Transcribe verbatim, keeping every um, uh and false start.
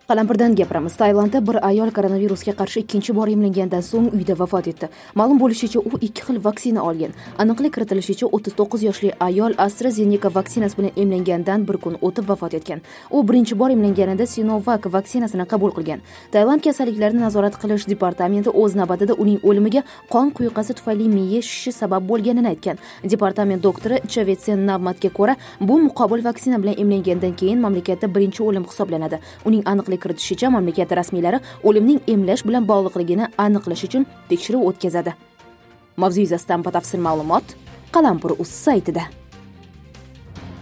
Qalampirdan gapiramiz. Tailandda bir ayol koronavirusga qarshi ikkinchi bor emlangandan so'ng uyda vafot etdi. Ma'lum bo'lishicha, u ikki xil vaksina olgan. Aniqlik kiritilishicha, o'ttiz to'qqiz yoshli ayol AstraZeneca vaksinasi bilan emlangandan bir kun o'tib vafot etgan. U birinchi bor emlanganida Sinovac vaksinasini qabul qilgan. Tailand kasalliklarni nazorat qilish departamenti o'z navbatida uning o'limiga qon quyuqasi tufayli miya shishi sabab bo'lganini aytgan. Departament doktori Chavetsen Navmatga ko'ra, bu muqobil vaksina bilan emlangandan keyin mamlakatda birinchi o'lim hisoblanadi. Uning aniqlik kiritishicha, mamlakat rasmiylari o'limning emlash bilan bog'liqligini aniqlash uchun tekshiruv o'tkazadi. Mavzu yuzasidan batafsil ma'lumot Qalampir.uz saytida.